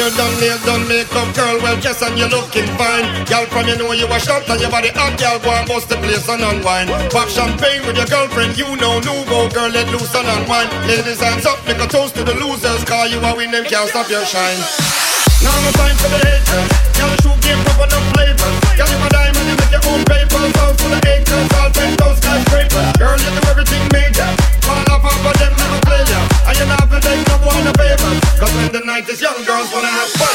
hair done, nails done, makeup, girl, well dressed and you're looking fine. Girl, from you know you a shot and your body hot, girl, go and bust the place and unwind. Pop champagne with your girlfriend, you know, nouveau, girl, let loose and unwind. Ladies, hands up, make a toast to the losers, cause you a win, them can't stop your shine. Now no time for the haters, girl, shoot game proper no flavors. Girl, you a diamond, you make your own papers, house full of acres, all penthouse skyscrapers. Girl, you do everything major, fall off of them, never play ya. And you not have to take no one a favor, cause when the night is young, girls wanna have fun.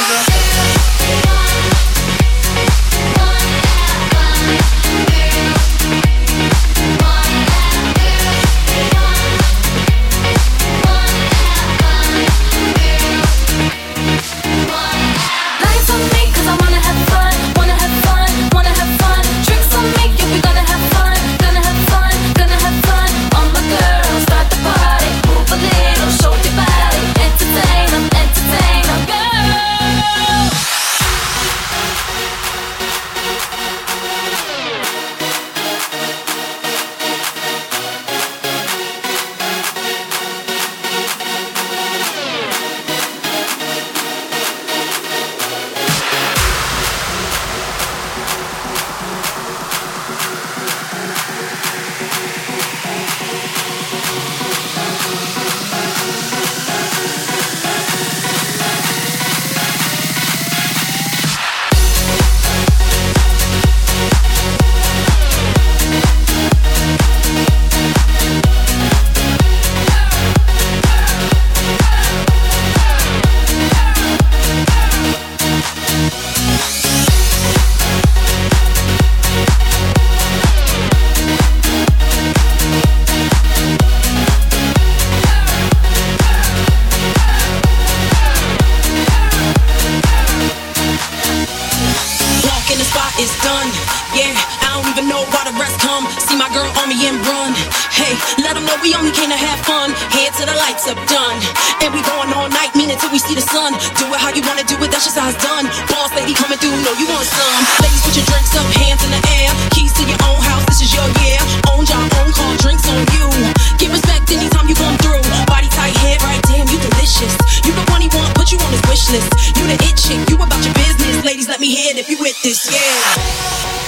You the it chick, you about your business. Ladies, let me hear it if you with this, yeah.